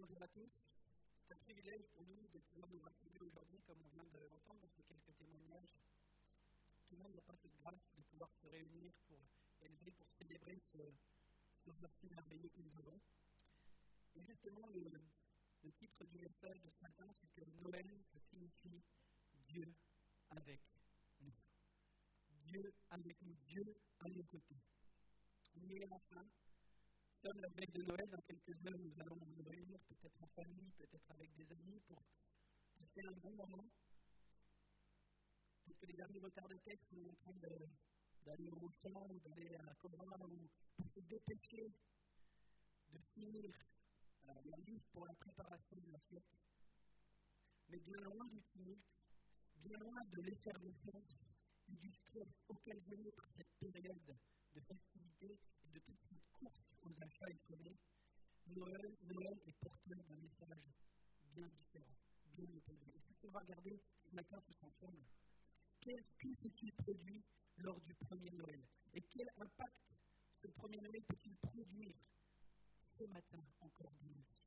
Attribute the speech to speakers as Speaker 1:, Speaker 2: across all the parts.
Speaker 1: Bonjour à tous. C'est un privilège pour nous de pouvoir nous rassembler aujourd'hui, comme on vient de l'entendre dans ces quelques témoignages. Tout le monde n'a pas cette grâce de pouvoir se réunir pour célébrer ce verset merveilleux que nous avons. Et justement, le titre du message de ce matin, c'est que Noël, ça signifie Dieu avec nous. Dieu avec nous, Dieu à nos côtés. On y est enfin. Nous sommes la veille de Noël, dans quelques heures, nous allons nous réunir, peut-être en famille, peut-être avec des amis, pour passer un bon moment. Peut-être que les derniers retardataires sont en train d'aller au camp, ou d'aller à la Cobra, ou pour se dépêcher de finir leur liste pour la préparation de la fête. Mais bien loin du tumulte, bien loin de l'effervescence et du stress occasionné par cette période de festivité et de toute cette course aux achats effrénés, Noël est porteur d'un message bien différent, bien opposé. Et c'est ce qu'on va regarder ce matin tous ensemble. Qu'est-ce qu'il produit lors du premier Noël? Et quel impact ce premier Noël peut-il produire ce matin encore dans nos vies?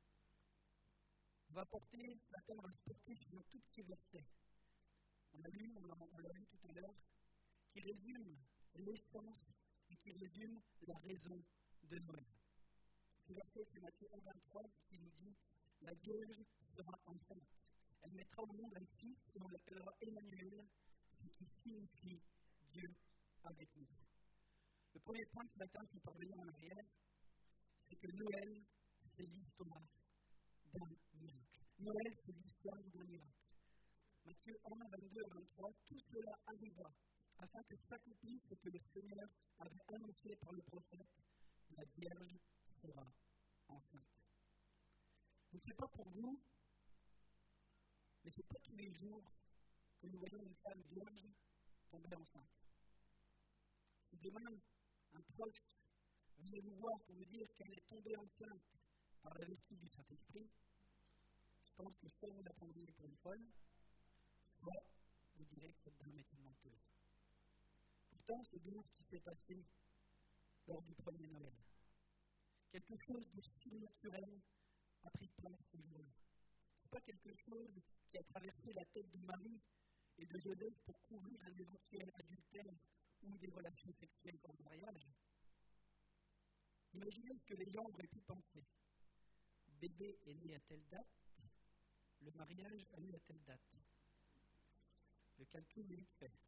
Speaker 1: On va porter ce matin, on va se porter sur un tout petit verset. On l'a lu tout à l'heure, qui résume l'essence et qui résume la raison de Noël. Ce verset, c'est Matthieu 1,23 qui nous dit « La Vierge sera enceinte. Elle mettra au monde un fils et on l'appellera Emmanuel, ce qui signifie Dieu avec nous. » Le premier point ce matin, si vous parvenez en arrière, c'est que Noël, c'est l'histoire d'un miracle. Noël, c'est l'histoire d'un miracle. Matthieu 1, 22 et 23, tout cela arriva afin que s'accomplisse ce que le Seigneur avait annoncé par le prophète, la Vierge sera enceinte. Je ne sais pas pour vous, mais ce n'est pas tous les jours que nous voyons une femme vierge tomber enceinte. Si demain, un proche venait vous voir pour vous dire qu'elle est tombée enceinte par la vertu du Saint-Esprit, je pense que soit vous la prendriez pour une folle, soit vous direz que cette dame est une menteuse. Pourtant, c'est bien ce qui s'est passé lors du premier Noël. Quelque chose de surnaturel a pris place ce jour-là. Ce n'est pas quelque chose qui a traversé la tête de Marie et de Joseph pour couvrir un éventuel adultère ou des relations sexuelles hors mariage. Imaginez ce que les gens auraient pu penser. Bébé est né à telle date, le mariage a lieu à telle date. Le calcul est vite fait.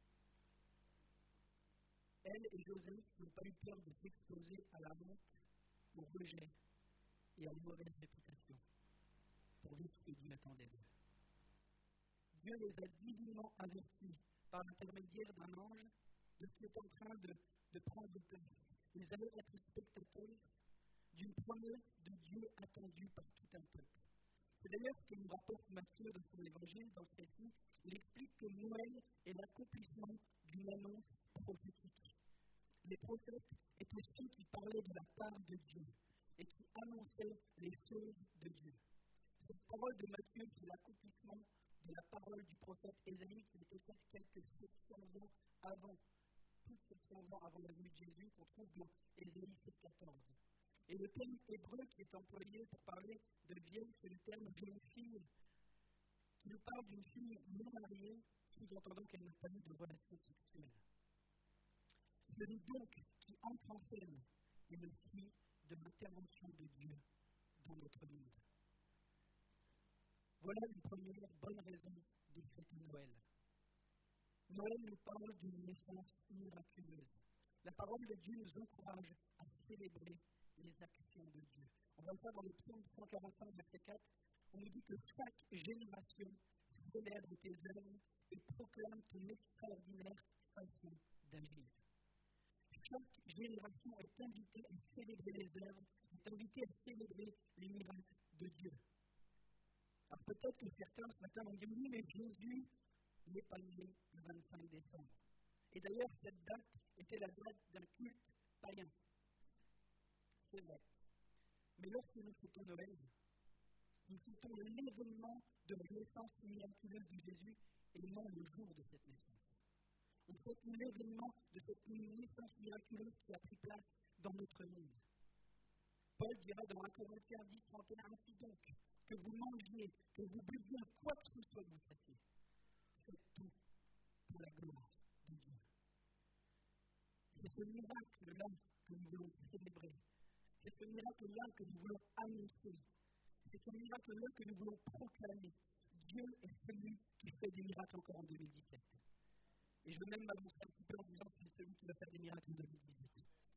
Speaker 1: Elle et Joseph n'ont pas eu peur de s'exposer à la honte, au rejet et à une mauvaise réputation pour vivre ce que Dieu attendait d'eux. Dieu les a divinement avertis par l'intermédiaire d'un ange de ce qui est en train de prendre place. Ils allaient être spectateurs d'une promesse de Dieu attendue par tout un peuple. C'est d'ailleurs ce que nous rapporte Matthieu dans son évangile, dans ce récit. Il explique que Noël est l'accomplissement d'une annonce prophétique. Les prophètes étaient ceux qui parlaient de la part de Dieu et qui annonçaient les choses de Dieu. Cette parole de Matthieu, c'est l'accomplissement de la parole du prophète Ésaïe qui était faite quelques 700 ans avant, plus de 700 ans avant la venue de Jésus, qu'on trouve dans Ésaïe 7,14. Et le terme hébreu qui est employé pour parler de vierge, c'est le terme jeune fille, qui nous parle d'une fille non mariée, sous-entendant qu'elle n'a pas eu de relation sexuelle. Celui donc qui entre en scène est le fruit de l'intervention de Dieu dans notre monde. Voilà une première bonne raison de fêter Noël. Noël nous parle d'une naissance miraculeuse. La parole de Dieu nous encourage à célébrer les actions de Dieu. On va voir dans le psaume 145, verset 4, on nous dit que chaque génération célèbre tes œuvres et proclame ton extraordinaire façon d'agir. Chaque génération est invitée à célébrer les œuvres, est invitée à célébrer les miracles de Dieu. Alors peut-être que certains ce matin vont dire oui, mais Jésus n'est pas né le 25 décembre. Et d'ailleurs, cette date était la date d'un culte païen. C'est vrai. Mais lorsque nous fêtons Noël, nous fêtons l'événement de la naissance miraculeuse de Jésus et non le jour de cette naissance. On fête l'événement de cette naissance miraculeuse qui a pris place dans notre monde. Paul dira dans 1 Corinthiens 10, 31, ainsi donc, que vous mangiez, que vous buviez, quoi que ce soit que vous fassiez, faites tout pour la gloire de Dieu. C'est ce miracle-là que nous voulons célébrer. C'est ce miracle-là que nous voulons annoncer. C'est ce miracle-là que nous voulons proclamer. Dieu est celui qui fait des miracles encore en 2017. Et je veux même m'avancer un petit peu en disant que c'est celui qui va faire des miracles en 2018.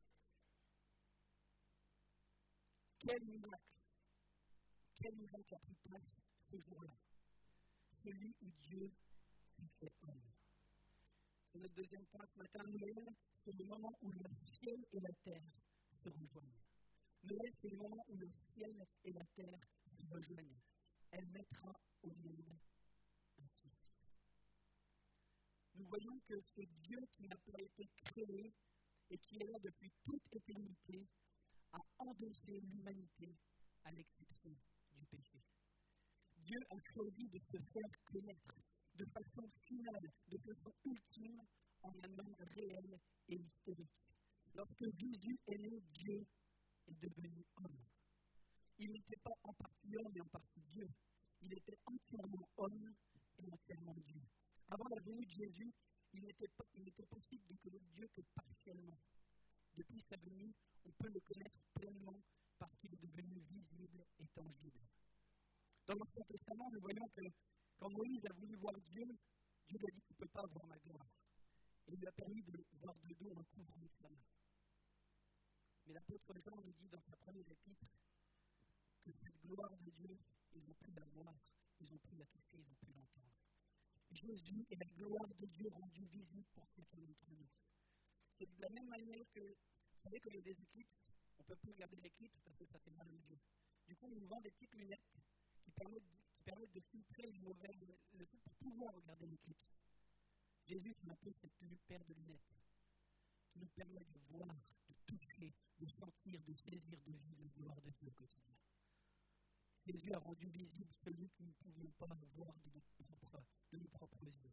Speaker 1: Quel miracle a pris place ce jour-là? Celui où Dieu s'est fait homme. C'est notre deuxième point ce matin. Noël, c'est le moment où le ciel et la terre se rejoignent. Noël, c'est le moment où le ciel et la terre se rejoignent. Elle mettra au monde un fils. Nous voyons que ce Dieu qui n'a pas été créé et qui est là depuis toute éternité a endossé l'humanité à l'exception du péché. Dieu a choisi de se faire connaître de façon finale, de façon ultime, en un homme réel et historique. Lorsque Jésus est né, Dieu est devenu homme. Il n'était pas en partie homme et en partie Dieu. Il était entièrement homme et entièrement Dieu. Avant la venue de Jésus, il n'était possible de connaître Dieu que partiellement. Depuis sa venue, on peut le connaître pleinement parce qu'il est devenu visible et tangible. Dans l'Ancien Testament, nous voyons que quand Moïse a voulu voir Dieu, Dieu lui a dit « Tu ne peux pas voir ma gloire ». Et il lui a permis de voir de dos en couvrant sa main. Mais l'apôtre Jean nous dit dans sa première épître que cette gloire de Dieu, ils ont pu la voir, ils ont pu la toucher, ils ont pu l'entendre. Jésus est la gloire de Dieu rendue visible pour chacun d'entre nous. C'est de la même manière que, vous savez, quand il y a des éclipses, on ne peut plus regarder l'éclipse parce que ça fait mal aux yeux. Du coup, on nous vend des petites lunettes qui permettent de filtrer le mauvais, le fait pour pouvoir regarder l'éclipse. Jésus, c'est un peu cette paire de lunettes qui nous permet de voir, de toucher, de sentir, de saisir, de vivre la gloire de Dieu au quotidien. Jésus a rendu visible celui que nous ne pouvions pas voir de nos propres yeux.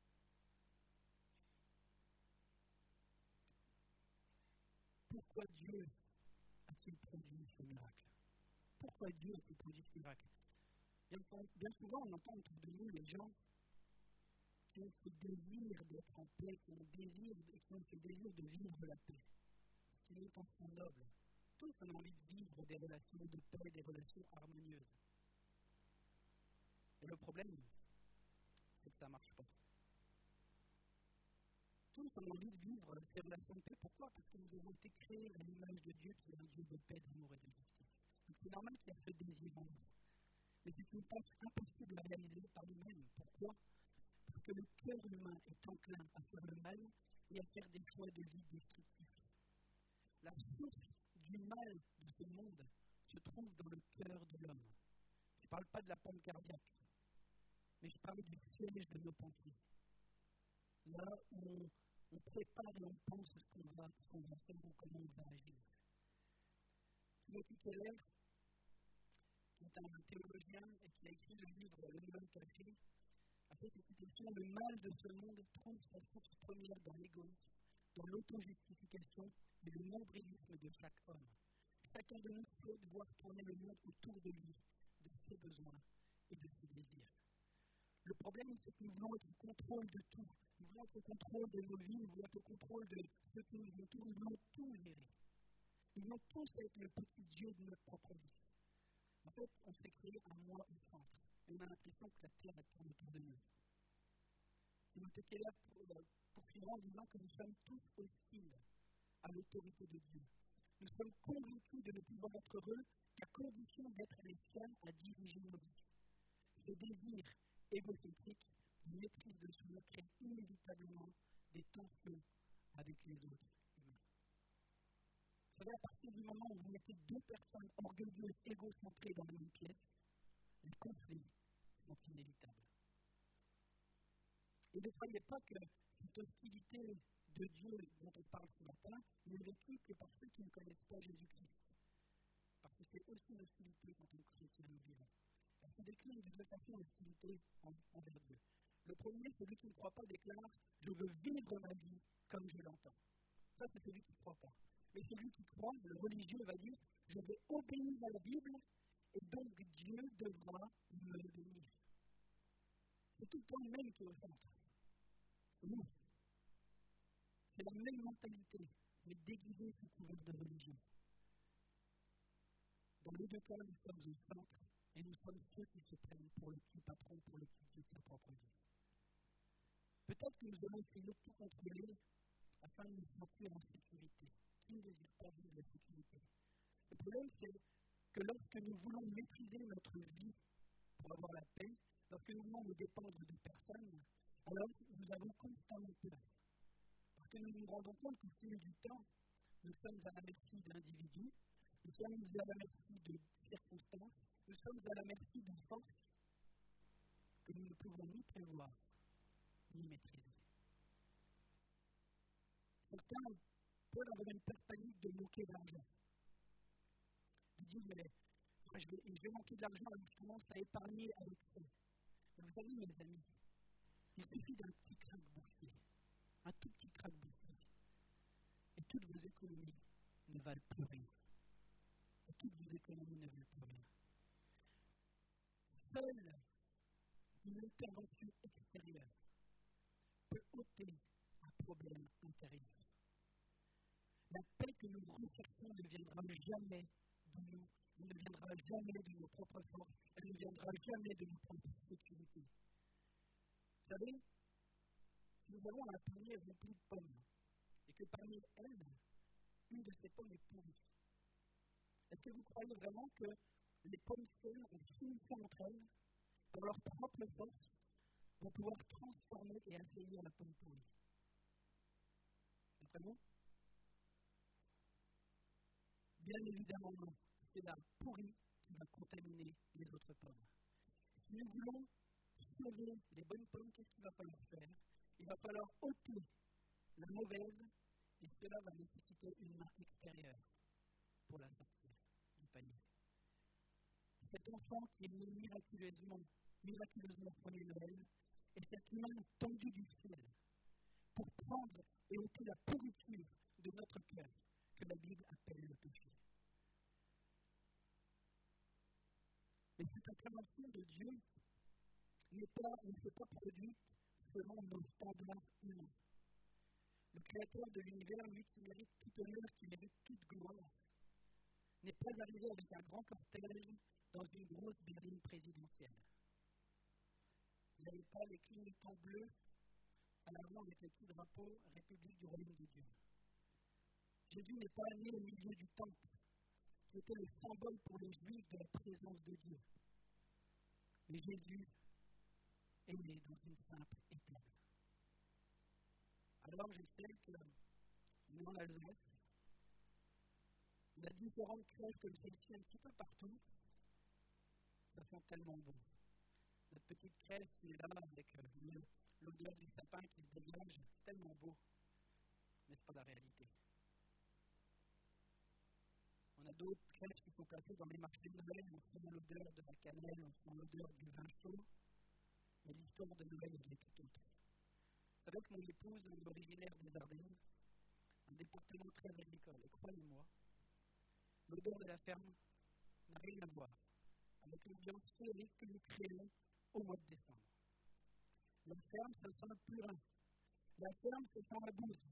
Speaker 1: Pourquoi Dieu a-t-il produit ce miracle? Pourquoi Dieu a-t-il produit ce miracle? Bien souvent, on entend autour de nous les gens qui ont ce désir d'être en paix, qui ont ce désir de vivre la paix. C'est une intention noble. Tous ont envie de vivre des relations de paix, des relations harmonieuses. Et le problème, c'est que ça ne marche pas. Tous ont envie de vivre ces relations de paix. Pourquoi? Parce que nous avons été créés à l'image de Dieu qui est un Dieu de paix, d'amour et de justice. Donc c'est normal qu'il y ait ce désir en nous. Mais c'est une tâche impossible à réaliser par nous-mêmes. Pourquoi? Parce que le cœur humain est enclin à faire le mal et à faire des choix de vie destructifs. La source du mal de ce monde se trouve dans le cœur de l'homme. Je ne parle pas de la pompe cardiaque, mais je parle du siège de nos pensées. Là où on prépare et on pense ce qu'on va faire ou comment on va agir. Timothy Keller, qui est un théologien et qui a écrit le livre Le Nouvel Caché, a fait cette citation: le mal de ce monde trouve sa source première dans l'égoïsme, dans l'auto-justification et le nombrilisme de chaque homme. Chacun de nous souhaite voir tourner le monde autour de lui, de ses besoins et de ses désirs. Le problème, c'est que nous voulons être au contrôle de tout. Nous voulons être au contrôle de nos vies, nous voulons être au contrôle de ce qui nous entoure, nous voulons tout gérer. Nous voulons tous être le petit Dieu de notre propre vie. En fait, on s'est créé un moi au centre. Et on a l'impression que la terre tourne autour de nous. Timothy Keller poursuivra en disant que nous sommes tous hostiles à l'autorité de Dieu. Nous sommes convaincus de ne pouvoir être heureux qu'à condition d'être les seuls à diriger nos vies. Ce désir égocentrique, une maîtrise de soi, crée inévitablement des tensions avec les autres humains. Vous savez, à partir du moment où vous mettez deux personnes orgueilleuses, égocentrées dans la même pièce, les conflits sont inévitables. Et ne croyez pas que cette hostilité de Dieu dont on parle ce matin n'est vécue que par ceux qui ne connaissent pas Jésus-Christ. Parce que c'est aussi une hostilité quand on chrétien nous vivons. Elle se décline de deux façons l'hostilité envers Dieu. Le premier, celui qui ne croit pas, déclare « Je veux vivre ma vie comme je l'entends ». Ça, c'est celui qui ne croit pas. Mais celui qui croit, le religieux, va dire je vais obéir à la Bible, et donc Dieu devra me bénir. C'est tout le point même qui est au centre. C'est nous. C'est la même mentalité, mais déguisée sous couvert de religion. Dans les deux cas, nous sommes au centre, et nous sommes ceux qui se prennent pour le petit patron, pour le petit Dieu de sa propre vie. Peut-être que nous allons essayer de tout contrôler afin de nous sentir en sécurité. Qui ne désire pas vivre la sécurité? Le problème, c'est que lorsque nous voulons maîtriser notre vie pour avoir la paix, lorsque nous voulons nous dépendre de personnes, alors nous avons constamment peur. Parce que nous nous rendons compte qu'au fil du temps, nous sommes à la merci d'individus, nous sommes à la merci de circonstances, nous sommes à la merci de forces que nous ne pouvons ni prévoir, ni maîtriser. Certains peuvent avoir une peur panique de manquer d'argent. Ils disent, mais je vais manquer d'argent, alors je commence à épargner avec ça. Vous savez, mes amis, il suffit d'un petit crack boursier, un tout petit crack boursier, et toutes vos économies ne valent plus rien. Et toutes vos économies ne valent plus rien. Seule une intervention extérieure peut ôter un problème intérieur. La paix que nous recherchons ne viendra jamais de nous, elle ne viendra jamais de nos propres forces, elle ne viendra jamais de nos propres sécurités. Vous savez, si nous avons un panier rempli de pommes, et que parmi elles, une de ces pommes est pourrie, est-ce que vous croyez vraiment que les pommes seules, en s'unissant entre elles, par leur propre force, vont pouvoir transformer et assaillir la pomme pourrie? Comprenez? Bien évidemment non. C'est la pourrie qui va contaminer les autres pommes. Si nous voulons sauver les bonnes pommes, qu'est-ce qu'il va falloir faire? Il va falloir ôter la mauvaise, et cela va nécessiter une main extérieure pour la sortir du panier. Cet enfant qui est né miraculeusement au premier Noël, est cette main tendue du ciel pour prendre et ôter la pourriture de notre cœur que la Bible appelle le péché. Mais cette intervention de Dieu ne s'est pas produite selon nos standards humains. Le Créateur de l'univers, lui qui mérite toute honneur, qui mérite toute gloire, n'est pas arrivé avec un grand cortège dans une grosse berline présidentielle. Il n'avait pas les clignotants bleus à l'avant avec les petits drapeaux République du Royaume de Dieu. Jésus n'est pas né au milieu du temple, qui était le symbole pour les Juifs de la présence de Dieu. Mais Jésus est né dans une simple étable. Alors je sais que nous en Alsace, on a différentes crèches comme celle-ci un petit peu partout. Ça sent tellement bon. Notre petite crèche qui est là avec l'odeur du sapin qui se dégage, c'est tellement beau. Mais ce n'est pas la réalité. On a d'autres crèches qui sont placées dans les marchés de Noël, on sent l'odeur de la cannelle, on sent l'odeur du vin chaud. Mais l'histoire de Noël est tout autre. Vous savez que mon épouse est originaire des Ardennes, un département très agricole. Et croyez-moi, l'odeur de la ferme n'a rien à voir avec l'ambiance féerique que nous créons au mois de décembre. La ferme, ça sent le purin. La ferme, ça sent la bouse.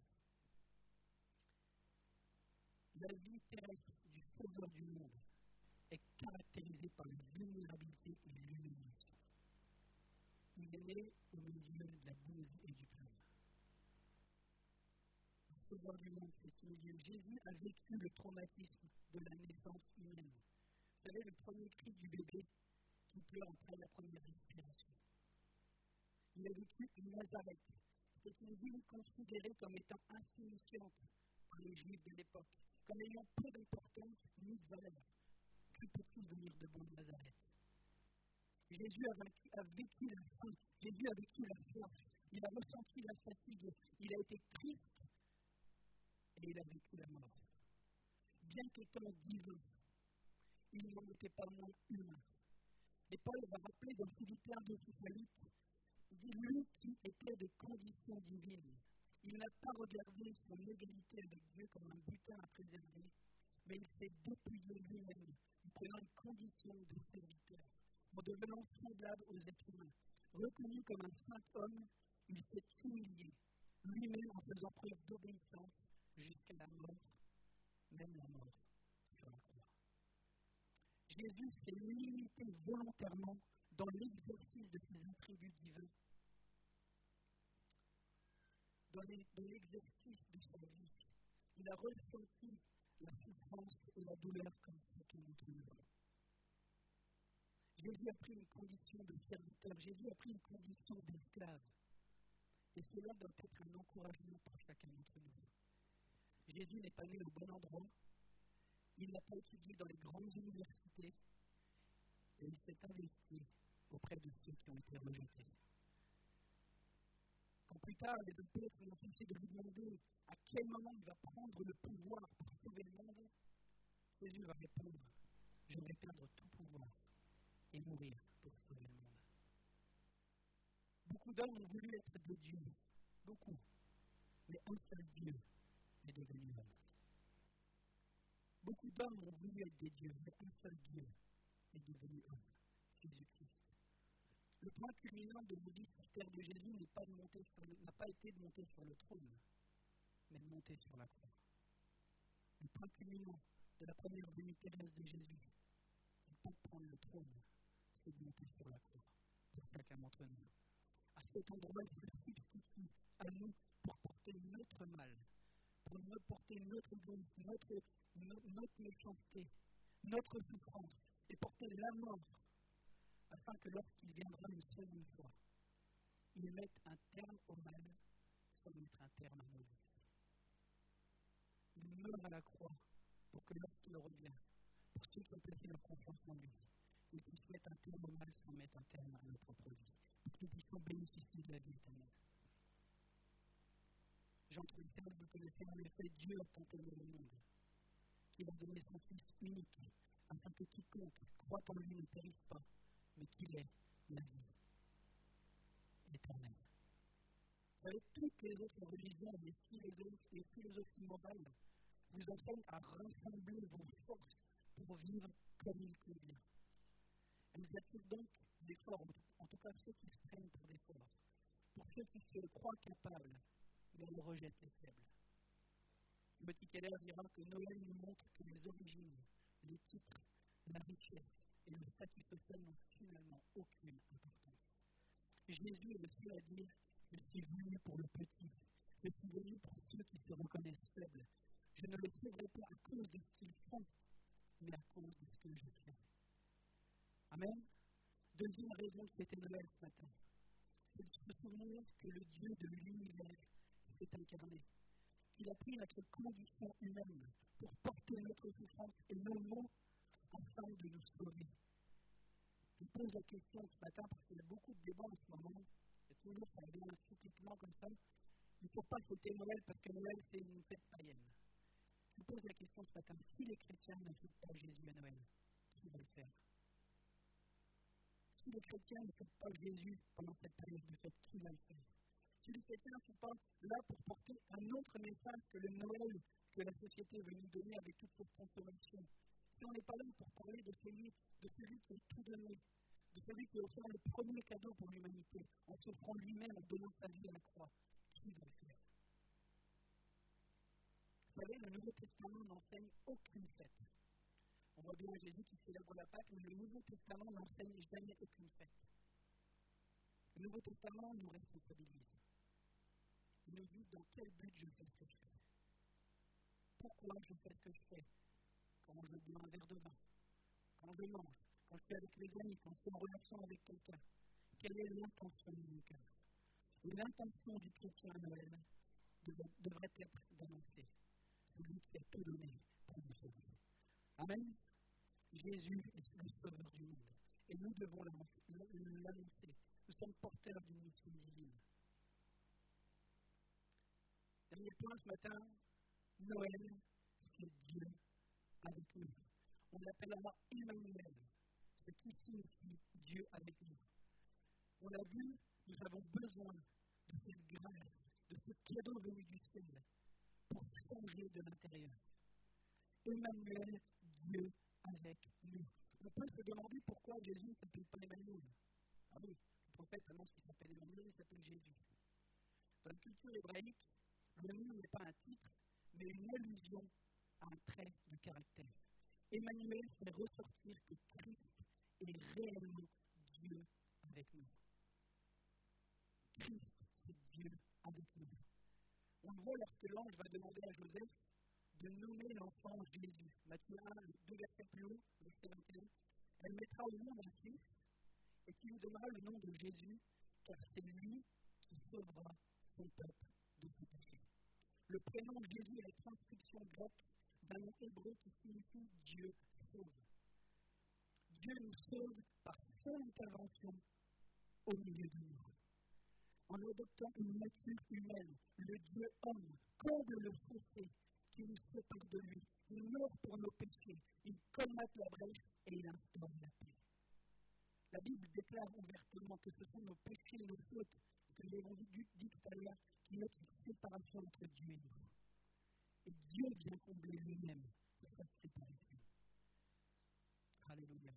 Speaker 1: La vie terrestre du Sauveur du monde est caractérisée par la vulnérabilité et l'humilité. Il est né au milieu de la bouse et du purin. Le Sauveur du monde s'est humilié. Jésus a vécu le traumatisme de la naissance humaine. Vous savez, le premier cri du bébé qui pleure après la première respiration. Il a vécu une Nazareth. C'était une ville considérée comme étant insignifiante par les Juifs de l'époque, comme ayant peu d'importance ni de valeur. Que peut-il venir de bon de Nazareth? Jésus a vécu la faim, Jésus a vécu la soif, il a ressenti la fatigue, il a été triste et il a vécu la mort. Bien qu'étant divin, il n'en était pas moins humain. Et Paul va rappeler dans Philippiens 2:8, il dit, lui qui était de condition divine, il n'a pas regardé son égalité avec Dieu comme un butin à préserver, mais il s'est dépouillé lui-même, en prenant une condition de serviteur, en devenant semblable aux êtres humains. Reconnu comme un saint homme, il s'est humilié, lui-même en faisant preuve d'obéissance jusqu'à la mort, même la mort sur la croix. Jésus s'est limité volontairement dans l'exercice de ses attributs divins, dans l'exercice de sa vie. Il a ressenti la souffrance et la douleur comme chacun d'entre nous. Jésus a pris une condition de serviteur, Jésus a pris une condition d'esclave. Et cela doit être un encouragement pour chacun d'entre nous. Jésus n'est pas né au bon endroit, il n'a pas étudié dans les grandes universités, et il s'est investi auprès de ceux qui ont été rejetés. Quand plus tard, les apôtres ont cessé de lui demander à quel moment il va prendre le pouvoir pour sauver le monde, Jésus va répondre, je vais perdre tout pouvoir et mourir pour sauver le monde. Beaucoup d'hommes ont voulu être des dieux, beaucoup, mais un seul Dieu est devenu homme. Beaucoup d'hommes ont voulu être des dieux, mais un seul Dieu est devenu homme, Jésus-Christ. Le point culminant de la vie sur terre de Jésus n'a pas été de monter sur le trône, mais de monter sur la croix. Le point culminant de la première venue terrestre de Jésus n'est pas de prendre le trône, c'est de monter sur la croix, pour chacun d'entre nous. À cet endroit, il se substitue à nous pour porter notre mal, pour porter notre égoïsme, notre méchanceté, notre souffrance, et porter la mort, afin que lorsqu'il viendra une seconde fois, il mette un terme au mal, sans mettre un terme à nos vies. Il meurt à la croix pour que lorsqu'il revient, pour ceux qui ont placé leur confiance en lui, il puisse mettre un terme au mal sans mettre un terme à nos propres vies, pour que nous puissions bénéficier de la vie éternelle. Jean 3,16, vous connaissez en effet, Dieu a tant aimé le monde, qu'il a donné son Fils unique, afin que quiconque croit en lui ne périsse pas, mais qu'il ait la vie éternelle. Vous savez, toutes les autres religions, les philosophies morales, vous enseignent à rassembler vos forces pour vivre comme il convient. Elles attirent donc l'effort, en tout cas ceux qui se prennent pour des forts, pour ceux qui se croient capables, mais elles rejettent les faibles. Timothy Keller dira que Noël nous montre que les origines, les titres, la richesse et le statut social n'ont finalement aucune importance. Jésus est le seul à dire « Je suis venu pour le petit, je suis venu pour ceux qui se reconnaissent faibles. Je ne le sauverai pas à cause de ce qu'ils font, mais à cause de ce que je fais. » Amen. Deuxième raison de fêter Noël ce matin, c'est de se souvenir que le Dieu de l'univers s'est incarné, qu'il a pris notre condition humaine pour porter notre souffrance et nos maux afin de nous sauver. Je pose la question ce matin parce qu'il y a beaucoup de débats en ce moment, et toujours ça revient cycliquement comme ça. Il ne faut pas fêter Noël parce que Noël c'est une fête païenne. Je pose la question ce matin, si les chrétiens ne fêtent pas Jésus à Noël, qui va le faire? Si les chrétiens ne fêtent pas Jésus pendant cette période de fête, qui va le faire? Si les chrétiens ne sont pas là pour porter un autre message que le Noël que la société veut nous donner avec toute cette consommation, si on n'est pas là pour parler de celui qui est tout donné, de celui qui a offert le premier cadeau pour l'humanité, en s'offrant lui-même, en donnant sa vie à la croix, qui va le faire? Vous savez, le Nouveau Testament n'enseigne aucune fête. On voit bien Jésus qui célèbre la Pâque, mais le Nouveau Testament n'enseigne jamais aucune fête. Le Nouveau Testament nous responsabilise. Il nous dit dans quel but je fais ce que je fais. Pourquoi je fais ce que je fais? Quand je bois un verre de vin, quand je mange, quand je suis avec mes amis, quand je suis en relation avec quelqu'un. Quelle est l'intention de mon cœur? Et l'intention du chrétien à Noël devrait être d'annoncer celui qui a tout donné pour nous sauver. Amen. Jésus est le sauveur du monde. Et nous devons l'annoncer. Nous sommes porteurs d'une mission divine. Dernier point ce matin, Noël, c'est Dieu avec nous. On l'appellera Emmanuel, ce qui signifie Dieu avec nous. On l'a vu, nous avons besoin de cette grâce, de ce cadeau venu du ciel, pour changer de l'intérieur. Emmanuel, Dieu avec nous. On peut se demander pourquoi Jésus ne s'appelle pas Emmanuel. Ah oui, le prophète annonce qu'il s'appelle Emmanuel, il s'appelle Jésus. Dans la culture hébraïque, le nom n'est pas un titre, mais une allusion à un trait de caractère. Emmanuel fait ressortir que Christ est réellement Dieu avec nous. Christ, c'est Dieu avec nous. On le voit lorsque l'ange va demander à Joseph de nommer l'enfant Jésus. Matthieu 1, 2 versets plus haut, verset 21. Elle mettra au nom d'un fils et qui lui donnera le nom de Jésus, car c'est lui qui sauvera son peuple de ses péchés. Le prénom Jésus est la transcription grecque d'un nom hébreu qui signifie Dieu sauve. Dieu nous sauve par son intervention au milieu de nous. En adoptant une nature humaine, le Dieu homme comble le fossé qui nous sépare de lui. Il meurt pour nos péchés, il colmate la brèche et il instaure la paix. La Bible déclare ouvertement que ce sont nos péchés et nos fautes, que nous avons dit tout à l'heure, qui mettent une séparation entre Dieu et nous. Et Dieu vient combler lui-même cette séparation. Alléluia.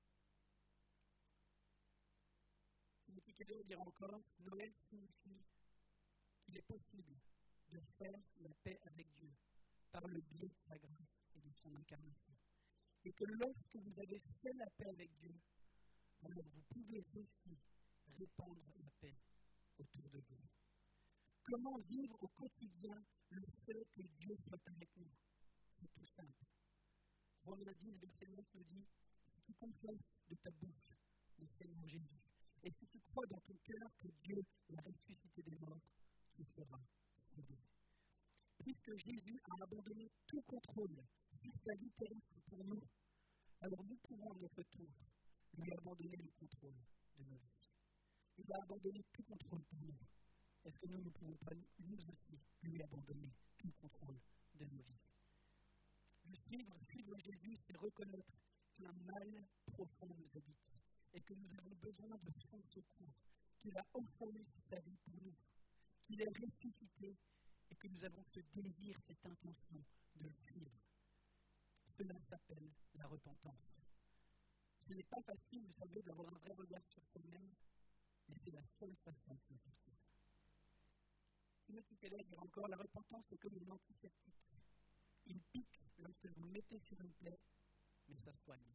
Speaker 1: Timothy Keller dira encore, Noël signifie qu'il est possible de faire la paix avec Dieu par le biais de sa grâce et de son incarnation. Et que lorsque vous avez fait la paix avec Dieu, alors vous pouvez aussi répandre la paix autour de vous. Comment vivre au quotidien le fait que Dieu soit avec nous? C'est tout simple. Romains 10, verset 9 nous dit, si tu confesses de ta bouche le Seigneur Jésus, et si tu crois dans ton cœur que Dieu l'a ressuscité des morts, tu seras sauvé. Puisque Jésus a abandonné tout contrôle sur sa vie terrestre pour nous, alors nous pouvons à notre tour lui abandonner le contrôle de nos vies. Il a abandonné tout contrôle pour nous. Est-ce que nous ne pouvons pas nous aussi lui abandonner tout contrôle de nos vies? Suivre Jésus, c'est reconnaître qu'un mal profond nous habite et que nous avons besoin de son secours, qu'il a offert sa vie pour nous, qu'il est ressuscité et que nous avons ce désir, cette intention de le suivre. Cela s'appelle la repentance. Ce n'est pas facile, vous savez, d'avoir un vrai regard sur soi-même, mais c'est la seule façon de s'en sortir. Timothy Keller dira encore, la repentance c'est comme une antiseptique. Il pique lorsque vous le mettez sur une plaie, mais ça soigne.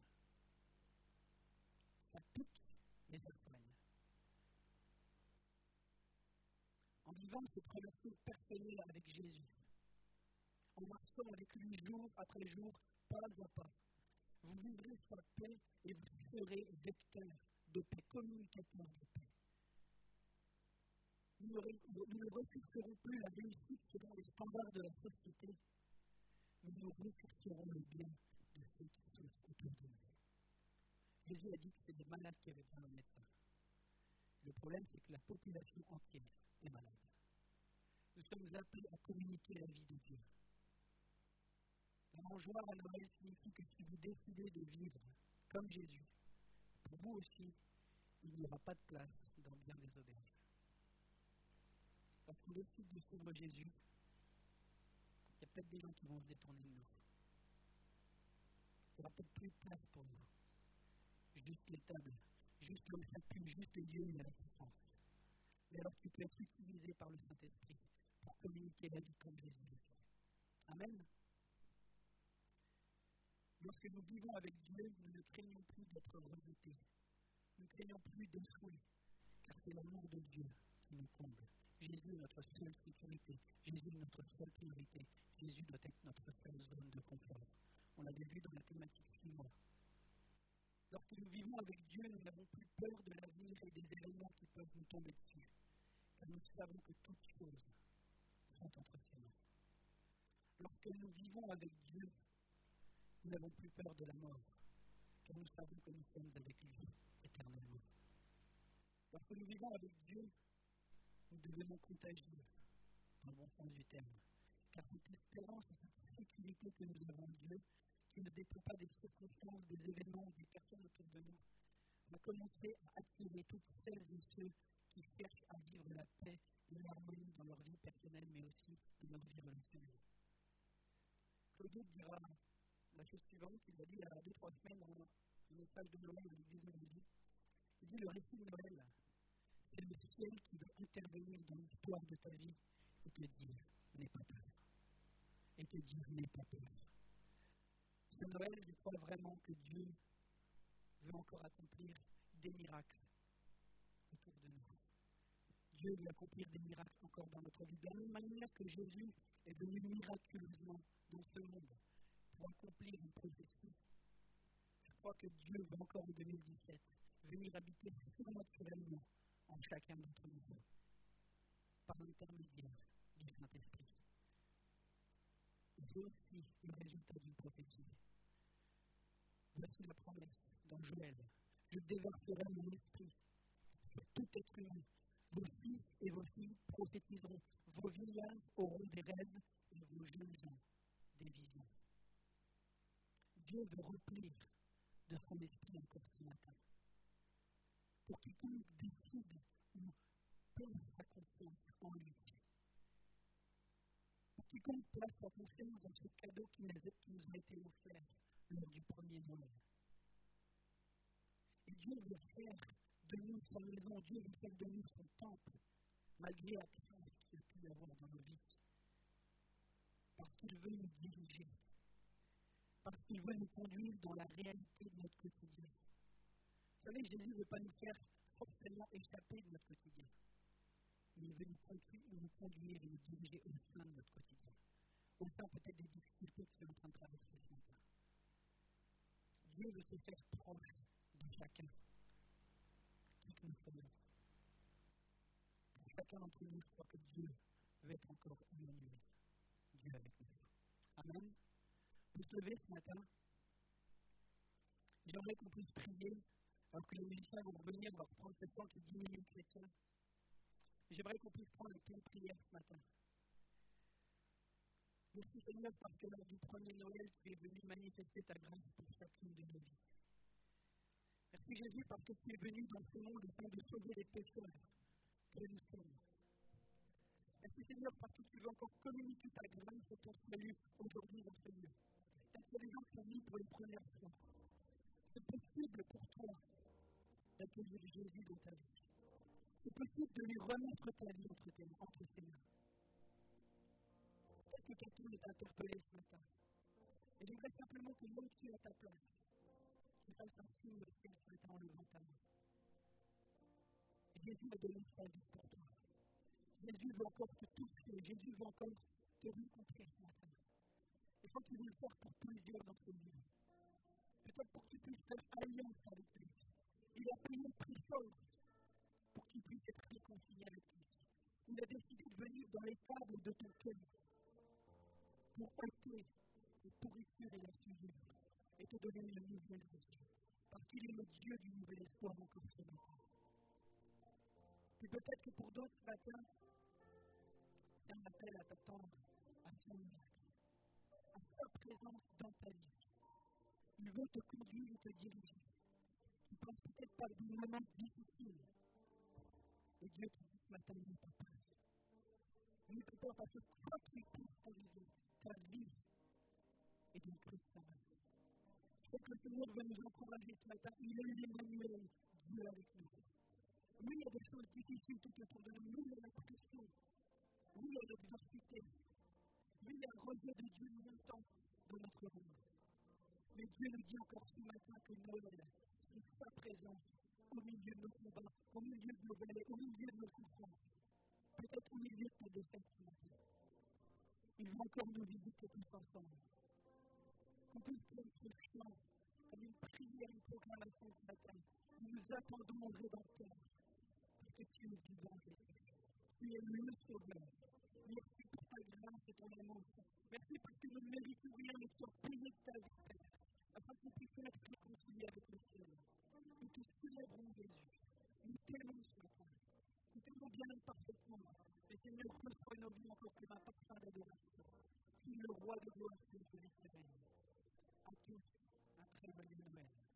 Speaker 1: Ça pique, mais ça soigne. En vivant cette relation personnelle avec Jésus, en marchant avec lui jour après jour, pas à pas, vous vivrez sa paix et vous serez vecteur de paix, communicateur de paix. Nous ne rechercherons plus la réussite selon les standards de la société, mais nous rechercherons le bien de ceux qui sont autour de nous. Jésus a dit que c'est des malades qui avaient besoin d'un médecin. Le problème, c'est que la population entière est malade. Nous sommes appelés à communiquer la vie de Dieu. La mangeoire à Noël signifie que si vous décidez de vivre comme Jésus, pour vous aussi, il n'y aura pas de place dans bien des auberges. Parce qu'on décide de suivre Jésus, il y a peut-être des gens qui vont se détourner de nous. Il n'y aura peut-être plus de place pour nous. Juste les tables, juste là où ça pue, juste les lieux où il y a la souffrance. Mais alors tu peux être utilisé par le Saint-Esprit pour communiquer la vie comme Jésus le fait. Amen. Lorsque nous vivons avec Dieu, nous ne craignons plus d'être rejetés. Nous ne craignons plus d'échouer, car c'est l'amour de Dieu qui nous comble. Jésus est notre seule sécurité. Jésus est notre seule priorité. Jésus doit être notre seule zone de confort. On l'avait vu dans la thématique suivante. Lorsque nous vivons avec Dieu, nous n'avons plus peur de l'avenir et des événements qui peuvent nous tomber dessus, car nous savons que toutes choses sont entre ses mains. Lorsque nous vivons avec Dieu, nous n'avons plus peur de la mort, car nous savons que nous sommes avec lui éternellement. Lorsque nous vivons avec Dieu, nous devenons contagieux, dans le bon sens du terme, car cette espérance et cette sécurité que nous avons en Dieu, qui ne dépend pas des circonstances, des événements, des personnes autour de nous, va commencer à attirer toutes celles et ceux qui cherchent à vivre la paix et l'harmonie dans leur vie personnelle, mais aussi dans leur vie relationnelle. Claude dira, la chose suivante. Il l'a dit il y a 2-3 semaines dans un message de Noël à l'église de midi. Il dit le récit de Noël, c'est le ciel qui va intervenir dans l'histoire de ta vie et te dire n'aie pas peur. Et te dire n'aie pas peur. Ce Noël, je crois vraiment que Dieu veut encore accomplir des miracles autour de nous. Dieu veut accomplir des miracles encore dans notre vie. De la même manière que Jésus est venu miraculeusement dans ce monde pour accomplir une prophétie, je crois que Dieu veut encore en 2017 venir habiter surnaturellement en chacun d'entre nous par l'intermédiaire du Saint-Esprit. C'est aussi le résultat d'une prophétie. Voici la promesse dans Joël. Je déverserai mon esprit sur tout être humain. Vos fils et vos filles prophétiseront. Vos vieillards auront des rêves et vos jeunes gens des visions. Dieu veut remplir de son esprit encore ce matin. Pour quiconque décide ou place sa confiance en lui. Pour quiconque place sa confiance dans ce cadeau qui nous a été offert lors du premier Noël. Et Dieu veut faire de nous sa maison, Dieu veut faire de nous son temple, malgré la crainte qu'il a pu y avoir dans nos vies. Parce qu'il veut nous diriger. Parce qu'il veut nous conduire dans la réalité de notre quotidien. Vous savez, Jésus ne veut pas nous faire forcément échapper de notre quotidien. Mais il veut nous conduire et nous diriger au sein de notre quotidien. Au sein peut-être des difficultés que nous sommes en train de traverser ce matin. Dieu veut se faire proche de chacun. Qui que nous soyons. Pour chacun d'entre nous, je crois que Dieu veut être encore Emmanuel. Dieu avec nous. Amen. Vous se levez ce matin. J'aimerais qu'on puisse prier. Alors que les musiciens vont revenir, on va reprendre ce temps qui est 10 minutes chrétien. J'aimerais qu'on puisse prendre le temps de prière ce matin. Merci Seigneur parce que lors du premier Noël, tu es venu manifester ta grâce pour chacune de nos vies. Merci Jésus parce que tu es venu dans ce monde afin de sauver les pécheurs que nous sommes. Merci Seigneur parce que tu veux encore communiquer ta grâce et ton salut aujourd'hui dans ce lieu. Peut-être que les gens sont venus pour une première fois. C'est possible pour toi d'accueillir Jésus dans ta vie. C'est possible de lui remettre ta vie entre ses mains. Peut-être que quelqu'un est interpellé ce matin. Et j'aimerais simplement que là où tu es à ta place, tu fasses un signe de ce matin en levant ta main. Jésus a donné sa vie pour toi. Jésus veut encore te toucher. Jésus veut encore te rencontrer ce matin. Et je crois qu'il veut le faire pour plusieurs d'entre nous. Peut-être pour que tu puisses faire alliance avec lui. Il a payé le prix fort pour qu'il puisse être réconcilié avec lui. Il a décidé de venir dans les tables de ton cœur pour ôter les pourritures et la souillure et te donner une nouvelle vie. Parce qu'il est le Dieu du nouvel espoir encore ce matin. Et peut-être que pour d'autres ce matin, c'est un appel à t'attendre à son miracle, à sa présence dans ta vie. Il veut te conduire et te diriger. Tu passes peut-être par des moments difficiles. Et Dieu te dit ce matin, n'aie pas peur. N'aie pas peur parce que quoi qu'il puisse t'arriver, ta vie est dans Christ sa main. Je crois que le Seigneur veut nous encourager ce matin. Il est l'Emmanuel, Dieu avec nous. Oui, il y a des choses difficiles tout autour de nous. Oui, il y a la pression. Oui, il y a l'adversité. Oui, il y a le rejet de Dieu longtemps dans notre monde. Mais Dieu nous dit encore ce matin que Noël, c'est sa présence au milieu de nos combats, au milieu de nos vallées, au milieu de nos souffrances. Peut-être au milieu de nos défaites ce matin. Il va encore nous visiter tous ensemble. Qu'on puisse prendre ce chant comme une prière, une proclamation ce matin. Nous attendons le Rédempteur. Parce que tu es vivant, Jésus. Tu es le Sauveur. Merci pour ta grâce et ton amour. Merci parce que nous ne méritons rien, mais tu as payé de ta vie, Père, afin qu'on puisse être réconciliés avec le ciel. Nous te célébrons, Jésus. Nous t'aimons ce matin. Nous t'aimons bien imparfaitement. Mais Seigneur, reçois nos vies encore comme un parfum d'adoration. Tu es le roi de gloire, tu es celui qui règne. À tous, un très joyeux Noël.